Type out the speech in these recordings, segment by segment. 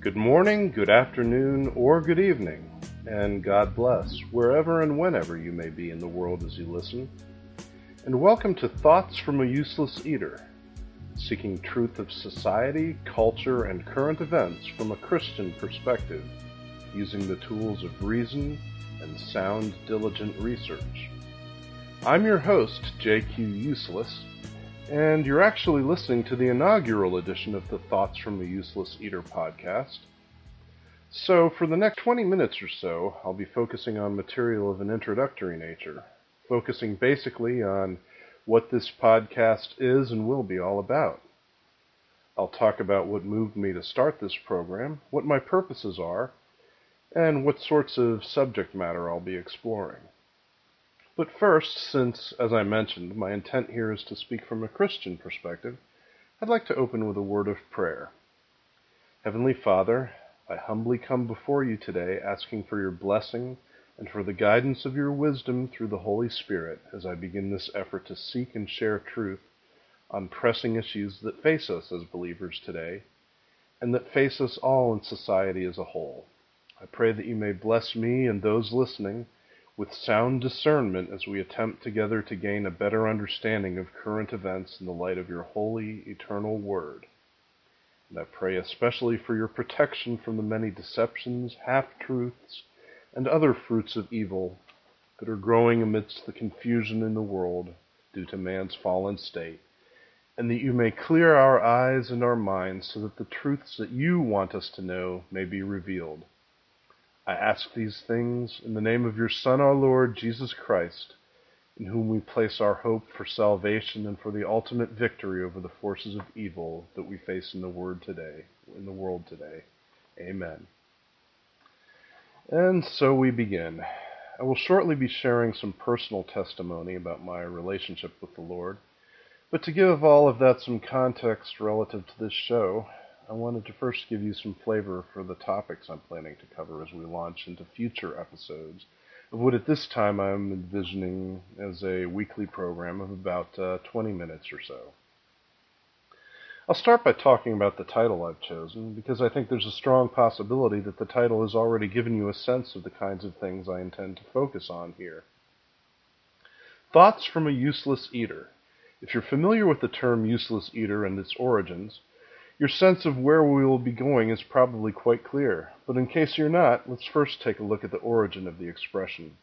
Good morning, good afternoon, or good evening, and God bless wherever and whenever you may be in the world as you listen. And welcome to Thoughts from a Useless Eater, seeking truth of society, culture, and current events from a Christian perspective, using the tools of reason and sound, diligent research. I'm your host, J.Q. Useless, and you're actually listening to the inaugural edition of the Thoughts from a Useless Eater podcast. So, for the next 20 minutes or so, I'll be focusing on material of an introductory nature, focusing basically on what this podcast is and will be all about. I'll talk about what moved me to start this program, what my purposes are, and what sorts of subject matter I'll be exploring. But first, since, as I mentioned, my intent here is to speak from a Christian perspective, I'd like to open with a word of prayer. Heavenly Father, I humbly come before you today asking for your blessing and for the guidance of your wisdom through the Holy Spirit as I begin this effort to seek and share truth on pressing issues that face us as believers today and that face us all in society as a whole. I pray that you may bless me and those listening with sound discernment as we attempt together to gain a better understanding of current events in the light of your holy, eternal word. And I pray especially for your protection from the many deceptions, half-truths, and other fruits of evil that are growing amidst the confusion in the world due to man's fallen state, and that you may clear our eyes and our minds so that the truths that you want us to know may be revealed. I ask these things in the name of your Son, our Lord, Jesus Christ, in whom we place our hope for salvation and for the ultimate victory over the forces of evil that we face in the world today. Amen. And so we begin. I will shortly be sharing some personal testimony about my relationship with the Lord, but to give all of that some context relative to this show, I wanted to first give you some flavor for the topics I'm planning to cover as we launch into future episodes of what at this time I'm envisioning as a weekly program of about 20 minutes or so. I'll start by talking about the title I've chosen, because I think there's a strong possibility that the title has already given you a sense of the kinds of things I intend to focus on here. Thoughts from a Useless Eater. If you're familiar with the term useless eater and its origins, your sense of where we will be going is probably quite clear, but in case you're not, let's first take a look at the origin of the expression.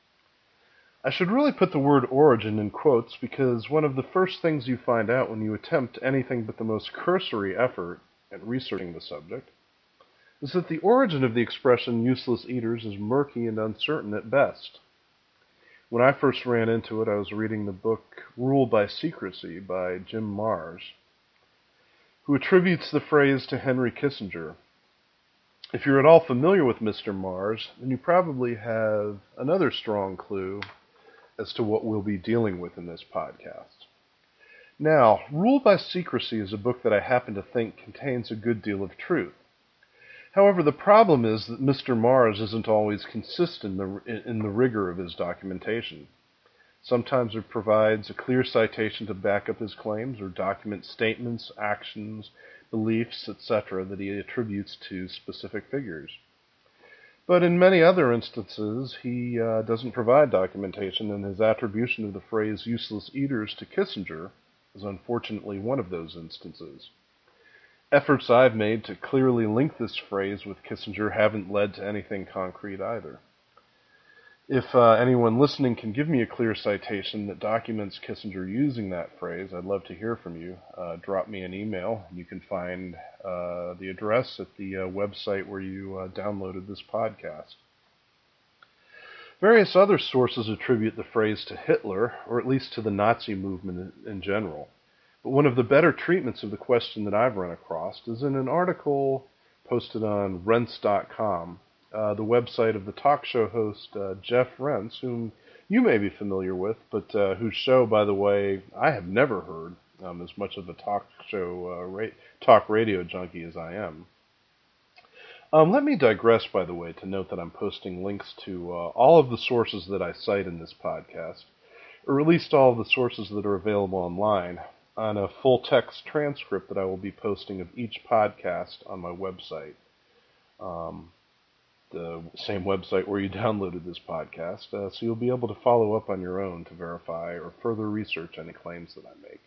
I should really put the word origin in quotes because one of the first things you find out when you attempt anything but the most cursory effort at researching the subject is that the origin of the expression useless eaters is murky and uncertain at best. When I first ran into it, I was reading the book Rule by Secrecy by Jim Marrs, who attributes the phrase to Henry Kissinger. If you're at all familiar with Mr. Marrs, then you probably have another strong clue as to what we'll be dealing with in this podcast. Now, Rule by Secrecy is a book that I happen to think contains a good deal of truth. However, the problem is that Mr. Marrs isn't always consistent in the rigor of his documentation. Sometimes it provides a clear citation to back up his claims or document statements, actions, beliefs, etc. that he attributes to specific figures. But in many other instances, he doesn't provide documentation, and his attribution of the phrase useless eaters to Kissinger is unfortunately one of those instances. Efforts I've made to clearly link this phrase with Kissinger haven't led to anything concrete either. If anyone listening can give me a clear citation that documents Kissinger using that phrase, I'd love to hear from you. Drop me an email. You can find the address at the website where you downloaded this podcast. Various other sources attribute the phrase to Hitler, or at least to the Nazi movement in general. But one of the better treatments of the question that I've run across is in an article posted on Rense.com, the website of the talk show host Jeff Rense, whom you may be familiar with, but whose show, by the way, I have never heard, as much of a talk radio junkie as I am. Let me digress, by the way, to note that I'm posting links to all of the sources that I cite in this podcast, or at least all of the sources that are available online, on a full-text transcript that I will be posting of each podcast on my website. the same website where you downloaded this podcast, so you'll be able to follow up on your own to verify or further research any claims that I make.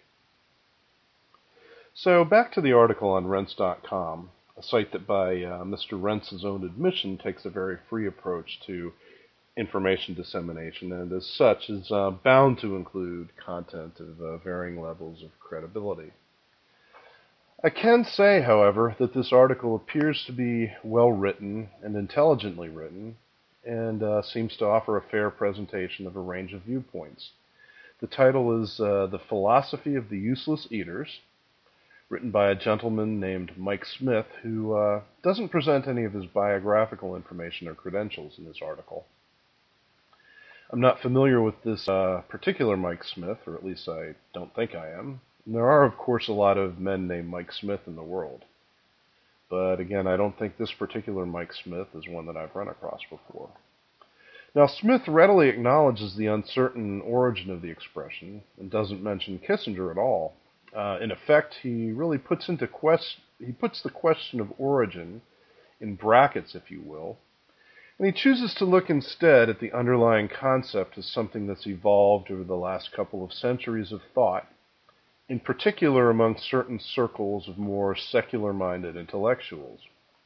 So back to the article on Rense.com, a site that by Mr. Rense's own admission takes a very free approach to information dissemination, and as such is bound to include content of varying levels of credibility. I can say, however, that this article appears to be well written and intelligently written, and seems to offer a fair presentation of a range of viewpoints. The title is The Philosophy of the Useless Eaters, written by a gentleman named Mike Smith, who doesn't present any of his biographical information or credentials in this article. I'm not familiar with this particular Mike Smith, or at least I don't think I am. And there are, of course, a lot of men named Mike Smith in the world. But again, I don't think this particular Mike Smith is one that I've run across before. Now, Smith readily acknowledges the uncertain origin of the expression and doesn't mention Kissinger at all. In effect, he really puts the question of origin in brackets, if you will, and he chooses to look instead at the underlying concept as something that's evolved over the last couple of centuries of thought, in particular among certain circles of more secular-minded intellectuals.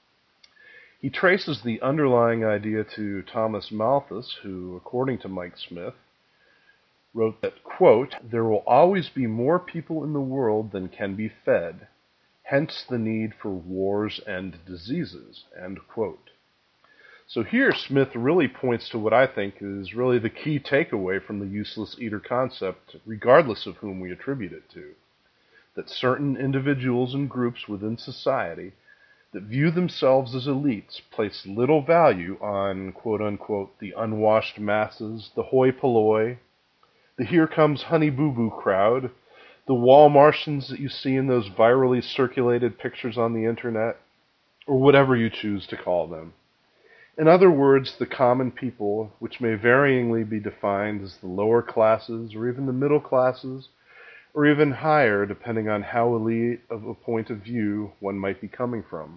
He traces the underlying idea to Thomas Malthus, who, according to Mike Smith, wrote that, quote, "There will always be more people in the world than can be fed, hence the need for wars and diseases," end quote. So here Smith really points to what I think is really the key takeaway from the useless eater concept, regardless of whom we attribute it to, that certain individuals and groups within society that view themselves as elites place little value on, quote-unquote, the unwashed masses, the hoi polloi, the here comes honey boo-boo crowd, the wall Martians that you see in those virally circulated pictures on the internet, or whatever you choose to call them. In other words, the common people, which may varyingly be defined as the lower classes, or even the middle classes, or even higher, depending on how elite of a point of view one might be coming from.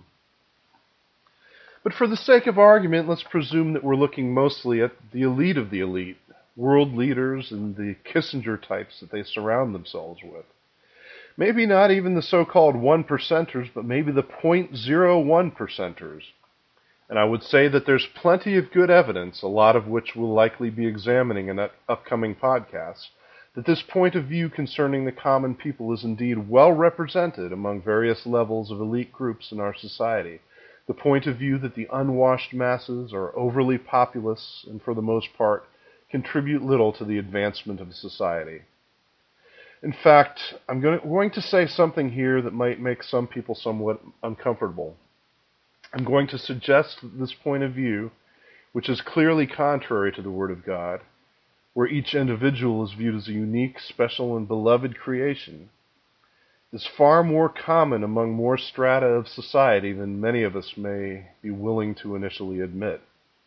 But for the sake of argument, let's presume that we're looking mostly at the elite of the elite, world leaders and the Kissinger types that they surround themselves with. Maybe not even the so-called 1%ers, but maybe the 0.01%ers. And I would say that there's plenty of good evidence, a lot of which we'll likely be examining in upcoming podcasts, that this point of view concerning the common people is indeed well represented among various levels of elite groups in our society. The point of view that the unwashed masses are overly populous and for the most part contribute little to the advancement of society. In fact, I'm going to say something here that might make some people somewhat uncomfortable. I'm going to suggest that this point of view, which is clearly contrary to the Word of God, where each individual is viewed as a unique, special, and beloved creation, is far more common among more strata of society than many of us may be willing to initially admit.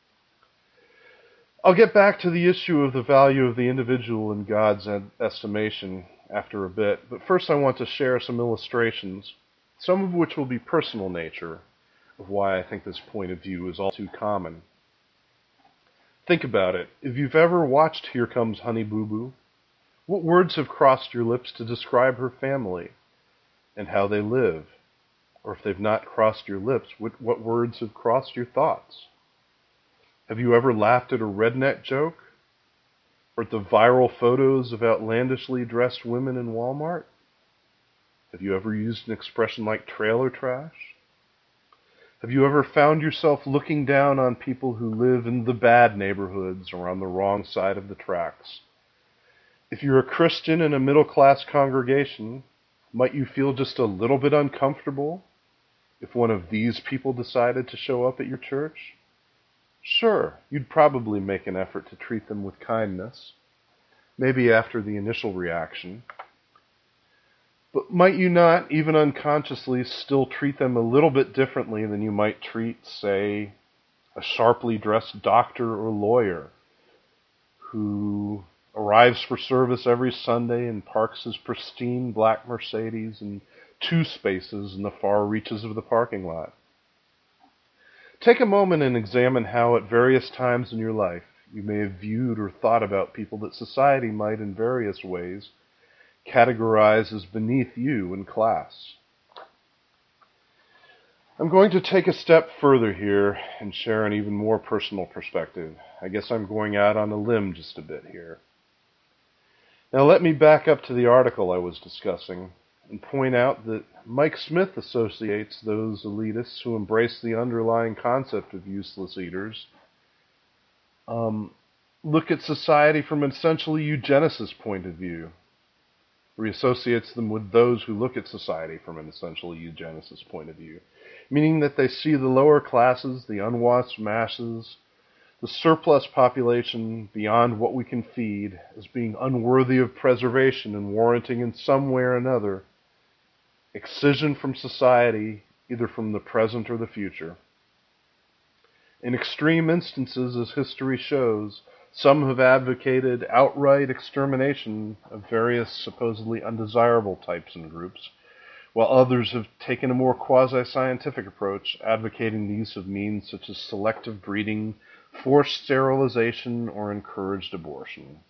I'll get back to the issue of the value of the individual in God's estimation after a bit, but first I want to share some illustrations, some of which will be personal nature, of why I think this point of view is all too common. Think about it. If you've ever watched Here Comes Honey Boo Boo, what words have crossed your lips to describe her family and how they live? Or if they've not crossed your lips, what words have crossed your thoughts? Have you ever laughed at a redneck joke? Or at the viral photos of outlandishly dressed women in Walmart? Have you ever used an expression like trailer trash? Have you ever found yourself looking down on people who live in the bad neighborhoods or on the wrong side of the tracks? If you're a Christian in a middle-class congregation, might you feel just a little bit uncomfortable if one of these people decided to show up at your church? Sure, you'd probably make an effort to treat them with kindness, maybe after the initial reaction. But might you not, even unconsciously, still treat them a little bit differently than you might treat, say, a sharply dressed doctor or lawyer who arrives for service every Sunday and parks his pristine black Mercedes in 2 spaces in the far reaches of the parking lot? Take a moment and examine how at various times in your life you may have viewed or thought about people that society might in various ways categorize as beneath you in class. I'm going to take a step further here and share an even more personal perspective. I guess I'm going out on a limb just a bit here. Now let me back up to the article I was discussing and point out that Mike Smith associates those elitists who embrace the underlying concept of useless eaters, look at society from an essentially eugenicist point of view, or he associates them with those who look at society from an essentially eugenicist point of view, meaning that they see the lower classes, the unwashed masses, the surplus population beyond what we can feed as being unworthy of preservation and warranting in some way or another excision from society, either from the present or the future. In extreme instances, as history shows, some have advocated outright extermination of various supposedly undesirable types and groups, while others have taken a more quasi-scientific approach, advocating the use of means such as selective breeding, forced sterilization, or encouraged abortion.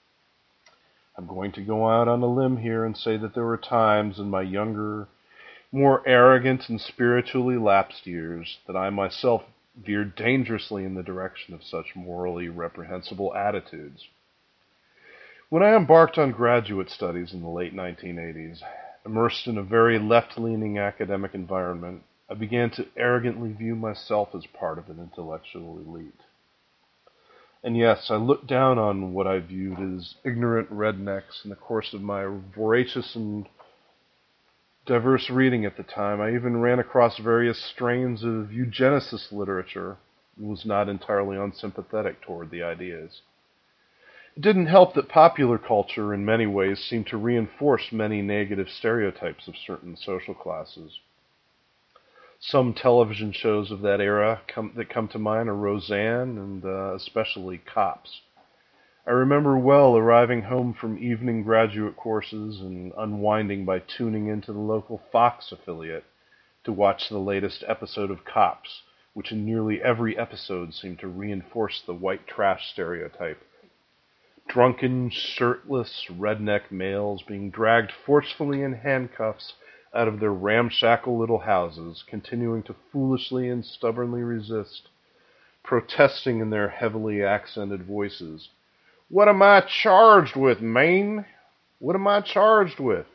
I'm going to go out on a limb here and say that there were times in my younger, more arrogant and spiritually lapsed years that I myself veered dangerously in the direction of such morally reprehensible attitudes. When I embarked on graduate studies in the late 1980s, immersed in a very left-leaning academic environment, I began to arrogantly view myself as part of an intellectual elite. And yes, I looked down on what I viewed as ignorant rednecks in the course of my voracious and diverse reading at the time. I even ran across various strains of eugenicist literature and was not entirely unsympathetic toward the ideas. It didn't help that popular culture in many ways seemed to reinforce many negative stereotypes of certain social classes. Some television shows of that era that come to mind are Roseanne and especially Cops. I remember well arriving home from evening graduate courses and unwinding by tuning into the local Fox affiliate to watch the latest episode of Cops, which in nearly every episode seemed to reinforce the white trash stereotype. Drunken, shirtless, redneck males being dragged forcefully in handcuffs out of their ramshackle little houses, continuing to foolishly and stubbornly resist, protesting in their heavily accented voices. "What am I charged with, man? What am I charged with?"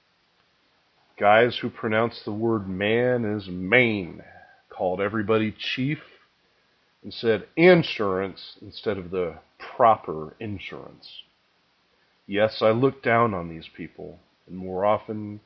Guys who pronounced the word man as Maine, called everybody chief, and said insurance instead of the proper insurance. Yes, I looked down on these people, and more often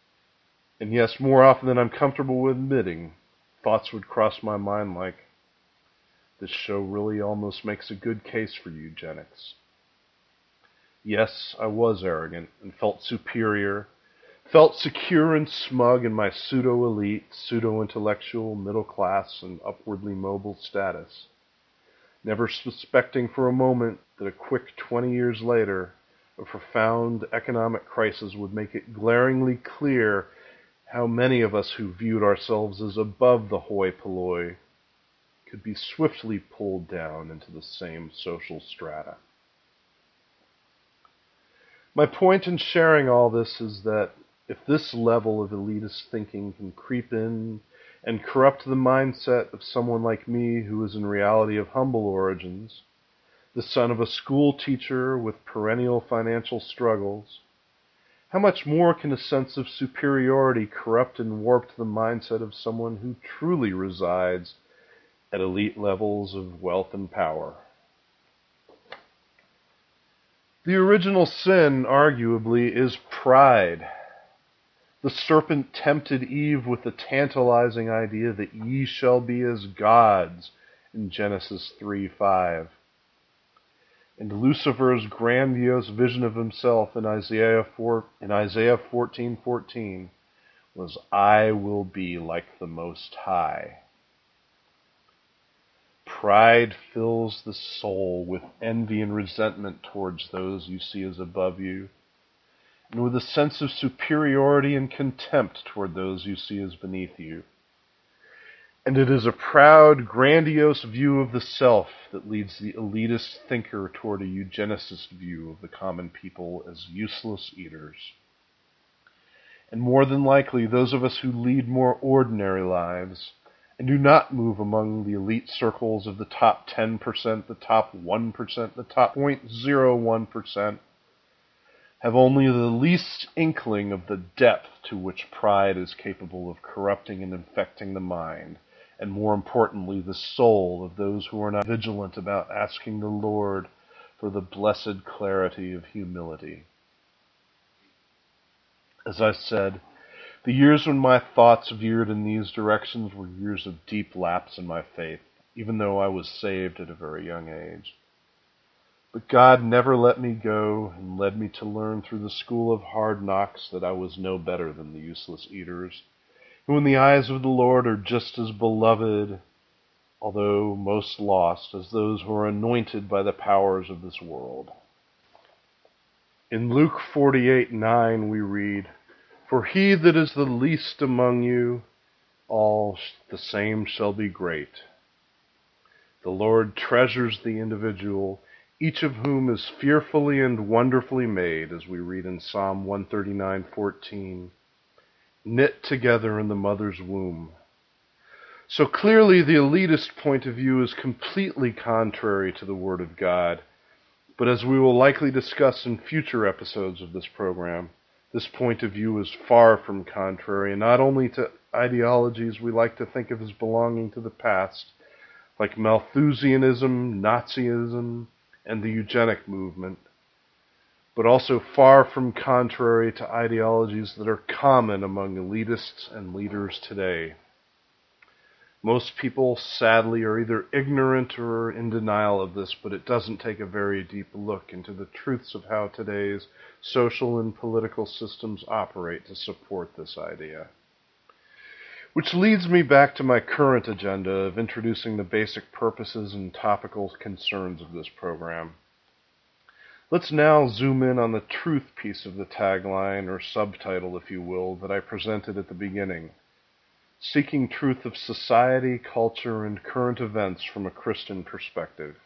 than I'm comfortable with admitting, thoughts would cross my mind like, this show really almost makes a good case for eugenics. Yes, I was arrogant and felt superior, felt secure and smug in my pseudo-elite, pseudo-intellectual, middle-class, and upwardly mobile status, never suspecting for a moment that a quick 20 years later, a profound economic crisis would make it glaringly clear how many of us who viewed ourselves as above the hoi polloi could be swiftly pulled down into the same social strata. My point in sharing all this is that if this level of elitist thinking can creep in and corrupt the mindset of someone like me who is in reality of humble origins, the son of a school teacher with perennial financial struggles, how much more can a sense of superiority corrupt and warp the mindset of someone who truly resides at elite levels of wealth and power? The original sin, arguably, is pride. The serpent tempted Eve with the tantalizing idea that ye shall be as gods in Genesis 3:5. And Lucifer's grandiose vision of himself in Isaiah 14:14 was, "I will be like the Most High." Pride fills the soul with envy and resentment towards those you see as above you, and with a sense of superiority and contempt toward those you see as beneath you. And it is a proud, grandiose view of the self that leads the elitist thinker toward a eugenicist view of the common people as useless eaters. And more than likely, those of us who lead more ordinary lives and do not move among the elite circles of the top 10%, the top 1%, the top 0.01%, have only the least inkling of the depth to which pride is capable of corrupting and infecting the mind, and more importantly, the soul of those who are not vigilant about asking the Lord for the blessed clarity of humility. As I said, the years when my thoughts veered in these directions were years of deep lapse in my faith, even though I was saved at a very young age. But God never let me go and led me to learn through the school of hard knocks that I was no better than the useless eaters, who in the eyes of the Lord are just as beloved, although most lost, as those who are anointed by the powers of this world. In Luke 48:9 we read, "For he that is the least among you, all the same shall be great." The Lord treasures the individual, each of whom is fearfully and wonderfully made, as we read in Psalm 139:14, knit together in the mother's womb. So clearly the elitist point of view is completely contrary to the Word of God, but as we will likely discuss in future episodes of this program, this point of view is far from contrary, not only to ideologies we like to think of as belonging to the past, like Malthusianism, Nazism, and the eugenic movement, but also far from contrary to ideologies that are common among elitists and leaders today. Most people, sadly, are either ignorant or in denial of this, but it doesn't take a very deep look into the truths of how today's social and political systems operate to support this idea. Which leads me back to my current agenda of introducing the basic purposes and topical concerns of this program. Let's now zoom in on the truth piece of the tagline, or subtitle if you will, that I presented at the beginning. Seeking truth of society, culture, and current events from a Christian perspective.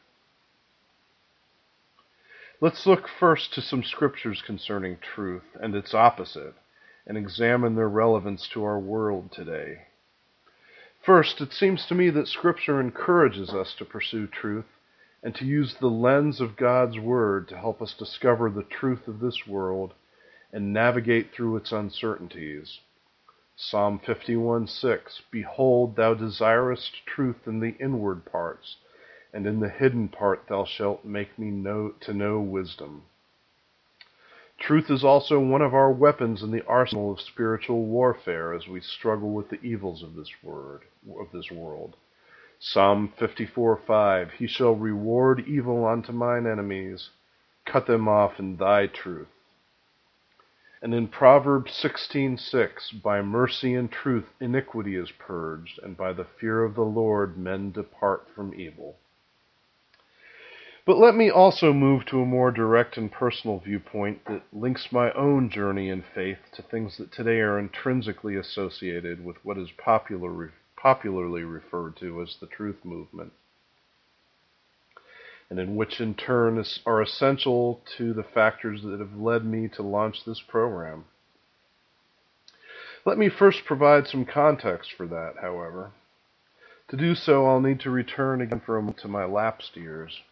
Let's look first to some scriptures concerning truth and its opposite, and examine their relevance to our world today. First, it seems to me that Scripture encourages us to pursue truth and to use the lens of God's Word to help us discover the truth of this world and navigate through its uncertainties. Psalm 51:6, "Behold, thou desirest truth in the inward parts, and in the hidden part thou shalt make me to know wisdom." Truth is also one of our weapons in the arsenal of spiritual warfare as we struggle with the evils of this world. Psalm 54:5, "He shall reward evil unto mine enemies, cut them off in thy truth." And in Proverbs 16:6, "By mercy and truth iniquity is purged, and by the fear of the Lord men depart from evil." But let me also move to a more direct and personal viewpoint that links my own journey in faith to things that today are intrinsically associated with what is popularly referred to as the truth movement, and in which in turn are essential to the factors that have led me to launch this program. Let me first provide some context for that, however. To do so, I'll need to return again for a moment to my lapsed years.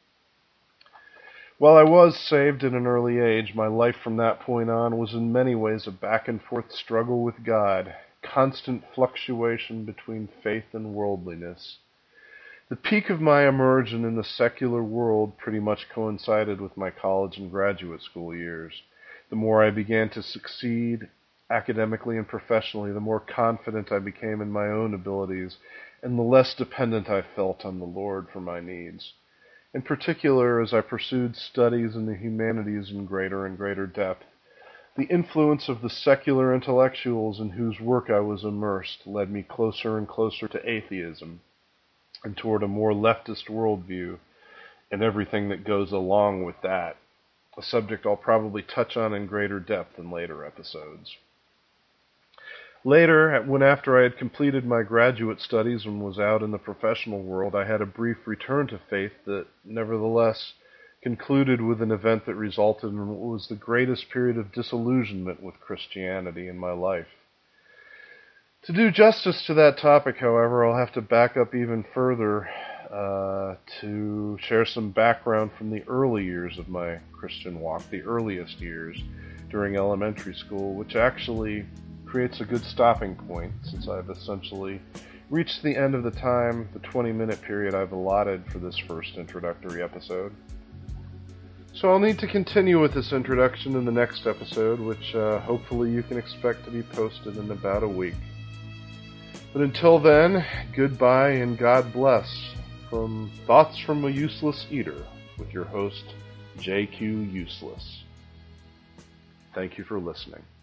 While I was saved at an early age, my life from that point on was in many ways a back-and-forth struggle with God, constant fluctuation between faith and worldliness. The peak of my immersion in the secular world pretty much coincided with my college and graduate school years. The more I began to succeed academically and professionally, the more confident I became in my own abilities, and the less dependent I felt on the Lord for my needs. In particular, as I pursued studies in the humanities in greater and greater depth, the influence of the secular intellectuals in whose work I was immersed led me closer and closer to atheism and toward a more leftist worldview and everything that goes along with that, a subject I'll probably touch on in greater depth in later episodes. Later, after I had completed my graduate studies and was out in the professional world, I had a brief return to faith that nevertheless concluded with an event that resulted in what was the greatest period of disillusionment with Christianity in my life. To do justice to that topic, however, I'll have to back up even further to share some background from the early years of my Christian walk, the earliest years during elementary school, which actually creates a good stopping point since I've essentially reached the end of the 20-minute period I've allotted for this first introductory episode. So I'll need to continue with this introduction in the next episode, which hopefully you can expect to be posted in about a week. But until then, goodbye and God bless from Thoughts from a Useless Eater with your host, JQ Useless. Thank you for listening.